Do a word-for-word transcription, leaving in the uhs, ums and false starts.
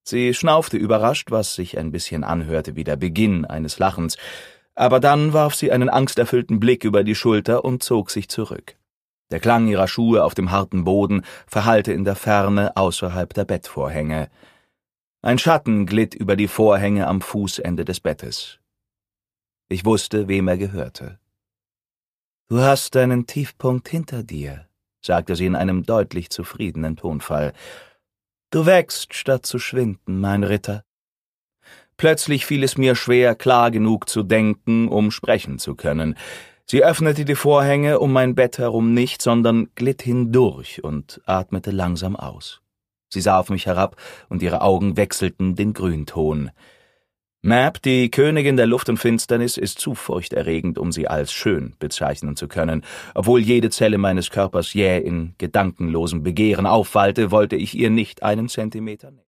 Sie schnaufte überrascht, was sich ein bisschen anhörte wie der Beginn eines Lachens, aber dann warf sie einen angsterfüllten Blick über die Schulter und zog sich zurück. Der Klang ihrer Schuhe auf dem harten Boden verhallte in der Ferne außerhalb der Bettvorhänge. Ein Schatten glitt über die Vorhänge am Fußende des Bettes. Ich wusste, wem er gehörte. »Du hast deinen Tiefpunkt hinter dir«, sagte sie in einem deutlich zufriedenen Tonfall. »Du wächst, statt zu schwinden, mein Ritter.« Plötzlich fiel es mir schwer, klar genug zu denken, um sprechen zu können. Sie öffnete die Vorhänge um mein Bett herum nicht, sondern glitt hindurch und atmete langsam aus. Sie sah auf mich herab, und ihre Augen wechselten den Grünton. Mab, die Königin der Luft und Finsternis, ist zu furchterregend, um sie als schön bezeichnen zu können. Obwohl jede Zelle meines Körpers jäh in gedankenlosem Begehren aufwallte, wollte ich ihr nicht einen Zentimeter näher.